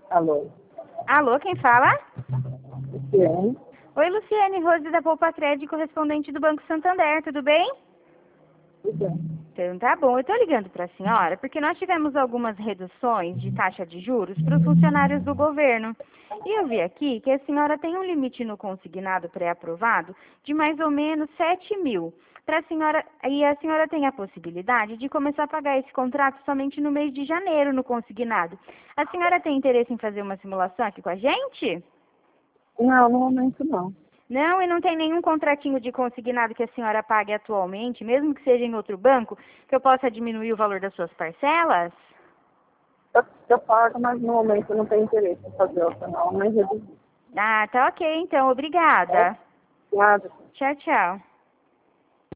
Alô? Alô, quem fala? Sim. Oi, Luciane Rose da Poupa Crédito, correspondente do Banco Santander, tudo bem? Tudo bem. Então tá bom, eu tô ligando para a senhora porque nós tivemos algumas reduções de taxa de juros para os funcionários do governo. E eu vi aqui que a senhora tem um limite no consignado pré-aprovado de mais ou menos 7.000. Pra senhora, e a senhora tem a possibilidade de começar a pagar esse contrato somente no mês de janeiro no consignado. A senhora tem interesse em fazer uma simulação aqui com a gente? Não, no momento não. Não, e não tem nenhum contratinho de consignado que a senhora pague atualmente, mesmo que seja em outro banco, que eu possa diminuir o valor das suas parcelas? Eu pago, mas no momento eu não tenho interesse em fazer outra não, nem reduzir. Ah, tá ok, então. É? Obrigada. Nada. Tchau, tchau.